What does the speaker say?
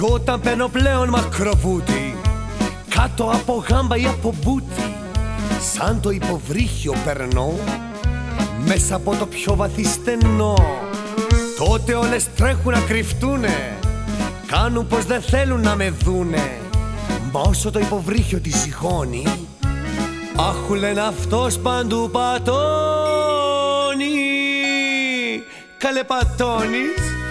Κι όταν παίρνω πλέον μακροβούτι, κάτω από γάμπα ή από μπούτι, σαν το υποβρύχιο περνώ μέσα από το πιο βαθύ στενό. Τότε όλες τρέχουν να κρυφτούνε, κάνουν πως δεν θέλουν να με δούνε. Μα όσο το υποβρύχιο τη ζυγώνει, άχου λένε αυτός παντού πατώνει. Καλέ πατώνεις?